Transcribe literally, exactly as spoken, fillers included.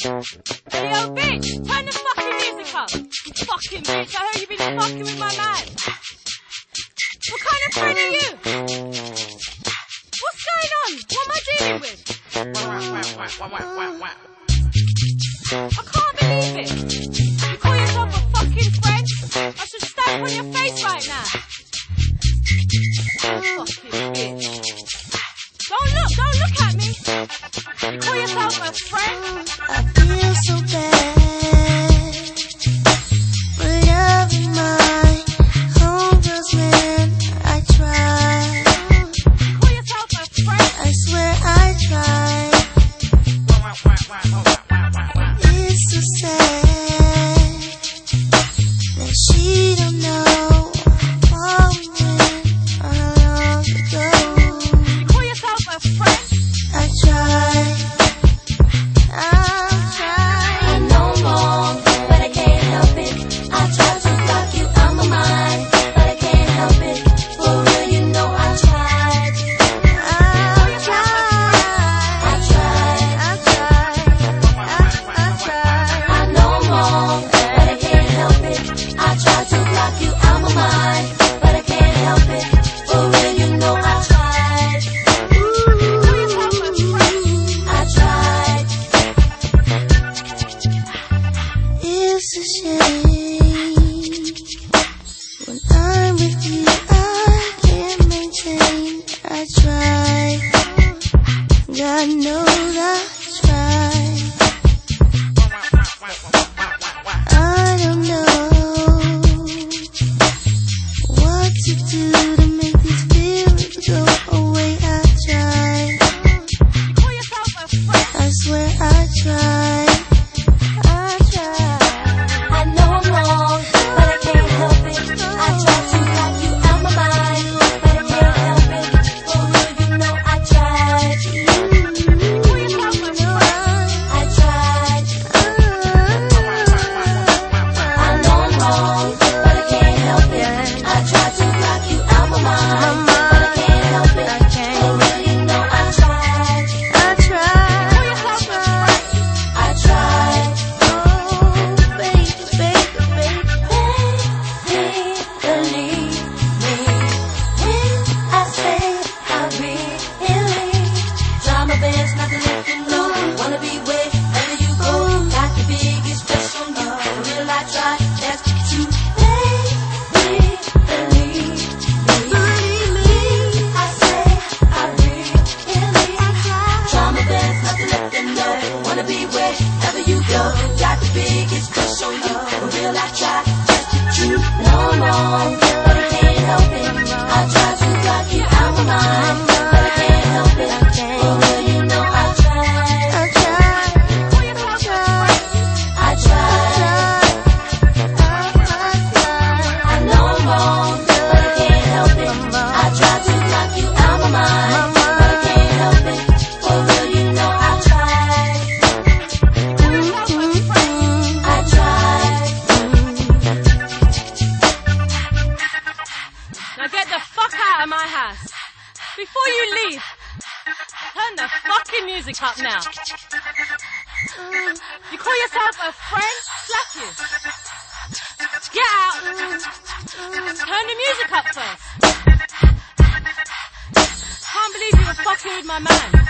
Hey yo, bitch, turn the fucking music up. You fucking bitch, I heard you been fucking with my man. What kind of friend are you? What's going on? What am I dealing with? I can't believe it. You call yourself a fucking friend? I should stamp on your face right now. Fucking bitch. Don't look, don't look at me. You call yourself a friend? I feel so bad for loving my homegirls when I try. You call yourself a friend? I swear I try. It's so sad that she don't know how we went long ago. You call yourself a friend? I try. I'll try. I know I'm wrong, but I can't help it. I try to block you out my mind, but I can't help it. For real, you know I tried. I'll try. I tried. I'll try. I- I'll try. I know I'm wrong, but I can't help it. I try to block you out my mind, but I can't help it. For real, you know I tried. I tried. It's a shame when I'm with you, I can't maintain. I try. God knows I try. I don't know what to do to make these feelings go away. I try. You call yourself a friend? I swear I try. I try. I know I'm wrong, but I can't help it. I try to block you out my mind, but I can't help it. For real, you know I tried. You call yourself a friend? I tried. I know I'm wrong, but I can't help it. I try to block you out my mind, but I can't help it. For real, you know I tried. I try. I tried. Oh, baby, baby, baby. Baby, believe me when I say I really try my best not to let you know. Wanna be wherever you go. Got the biggest crush on you. For real, I try. That's true. Baby, believe me. I say I really try my best not to let them know. Wanna be wherever you go. Got the biggest crush on you. For real, I try. That's true. No, I'm wrong, but I can't help it. I try to block you out my mind, but I can't help it. For real, you know I tried. I try. Call yourself a friend? I tried. I know I'm wrong, but I can't help it. I try to block you out my mind, but I can't help it. For real, you know I tried. I tried. Now get the fuck out of my house. Before you leave, turn the fucking music up now. You call yourself a friend? Slap you. Get out. Turn the music up first. Can't believe you were fucking with my man.